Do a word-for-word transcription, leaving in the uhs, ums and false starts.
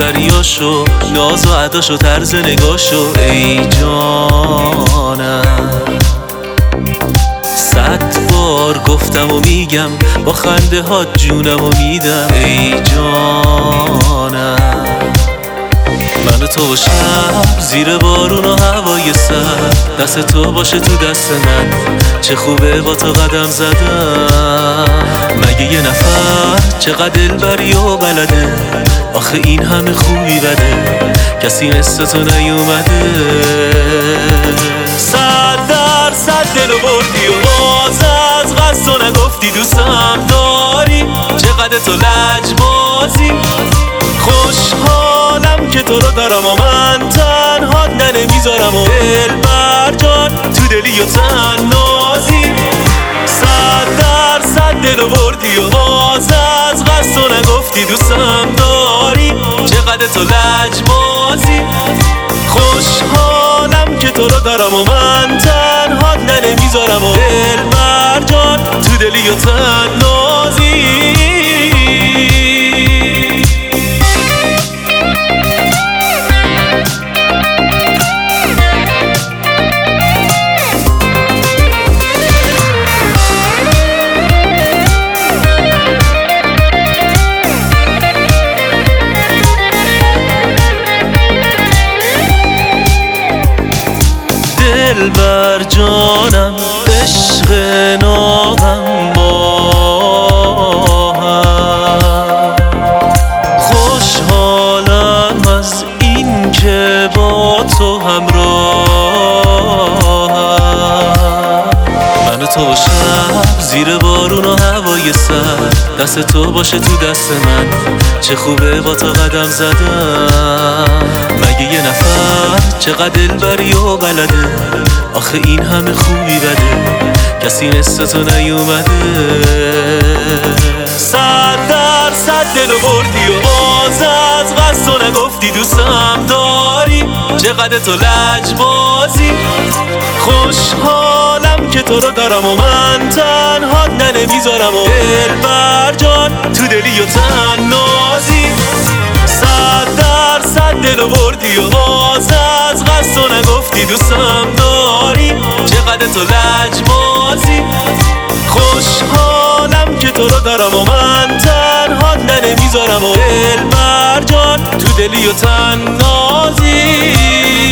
دلبریاشو، ناز و عداشو، طرز نگاشو. ای جانم صد بار گفتم و میگم، با خنده ها جونم و میدم. ای جانم من و تو و شب زیر بارون و هوای سرد، دست تو باشه تو دست من، چه خوبه با تو قدم زدم. مگه یه نفر چقدر دلبری و بلده، آخه این همه خوبی بده، کسی مثل تو نیومده. صد درصد دلو بردی و باز از قصد تو نگفتی دوستم داری، چقدر تو لجبازی. خوشحالم که تو رو دارم و من تنها نمیذارم، و دلبر جان تو دلی و تنازی. صد درصد دلو بردی و باز از قصد تو نگفتی دوستم داری، چقدر تو لجبازی. خوشحالم که تو رو دارم و من تنها نمیذارم، و دلبر جان تو دلی و تنازی. دلبر جانم عشق نابم با هم، خوشحالم از این که با تو همراهم. من و تو و شب زیر بارون و هوای سرد، دست تو باشه تو دست من، چه خوبه با تو قدم زدم. مگه یه نفر چقدر دلبری و بلده، آخه این همه خوبی بده، کسی مثل تو نیومده. صد درصد دلو بردی و باز از قصد تو نگفتی دوستم داری، چقدر تو لجبازی. خوشحالم که تو رو دارم و من تنها نمیذارم، و دلبر جان تو دلی و تنازی. صد درصد دلو بردی و باز از قصد تو نگفتی دوستم داری، چقدر تو لجبازی. خوشحالم که تو رو دارم و من تنها نمیذارم، و دلبر جان تو دلی و تنازی.